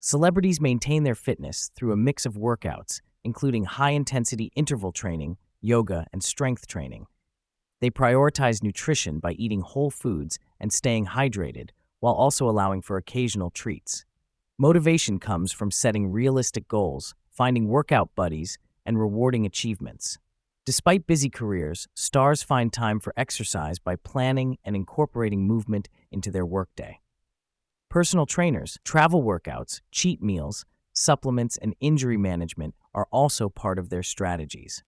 Celebrities maintain their fitness through a mix of workouts, including high-intensity interval training, yoga, and strength training. They prioritize nutrition by eating whole foods and staying hydrated, while also allowing for occasional treats. Motivation comes from setting realistic goals, finding workout buddies, and rewarding achievements. Despite busy careers, stars find time for exercise by planning and incorporating movement into their workday. Personal trainers, travel workouts, cheat meals, supplements, and injury management are also part of their strategies.